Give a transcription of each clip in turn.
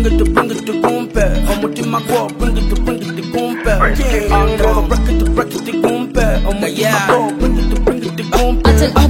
it to kumpe. Omutima go, bring it to kumpe. I'll never break it to kumpe. Omutima go, bring it to kumpe.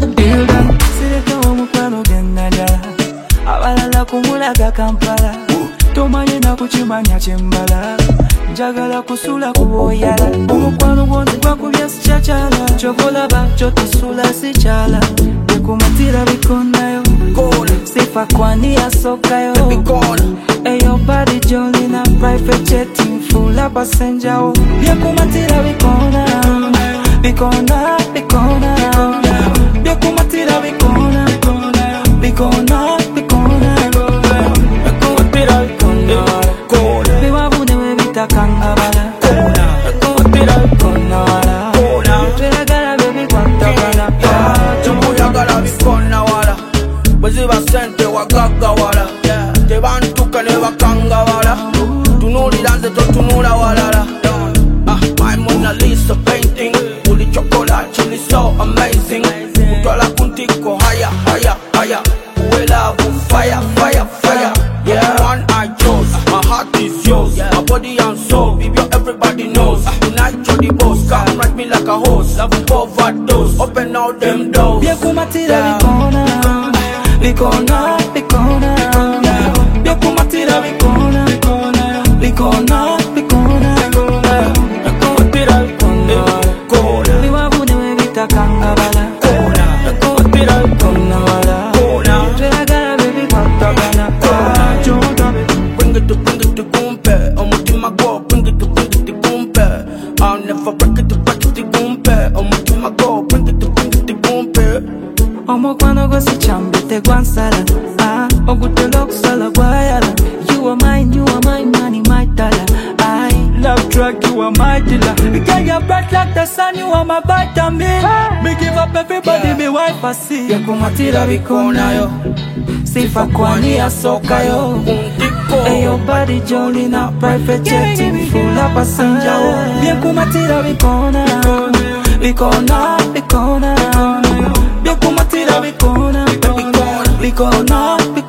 Sireka omukwano gennajala abalala kumulaga Kampala tomanyi na kukimanya kyembala njagala kusula kuboyala omukwano gwondi gwakubya sikyachala kyokolaba kyotusula sikyala bekumatira bikonayo sifa kwani yasokayo eyo body jolina private jetting full abasenjawo byekumatira bikona bikona bikona byekumatira bikona bikona bikona bikumatira bikona biwabune webitakangabala bikumatira bikona wala tweyagala bebikwatagala tumuyagala bikona wala bweziba sente wagaga wala tebantuka ne bakanga wala tunulira nze totunula walala my Mona Lisa painting uli chocolate chili so amazing utwala kuntiko higher higher higher we love fire fire fire yeah one I chose my heart is yours my body and soul baby everybody knows tonight you're the boss come ride me like a horse love overdose open all them doors byekumatira bikona bikona bikona byekumatira bikona bikona bikona bikumatira bikona biwabune webitakangabala bikumatira bikona wala tweyagala bebikwatagana bring it to kumpe omutima go bring it to kumpe I'll never break it to kumpe omutima go bring it to kumpe omukwano gwo sikyambete gwansala ogutela okusala gwayala you are mine money my dollar I love drug you are my dealer girl you're bright like the sun you are my vitamin me give up everybody me wife I see byekumatira bikonayo sifa kwani yasokayo eyo body jolina private jetting full abasenjawo byekumatira bikona bikona bikona byekumatira bikona bikona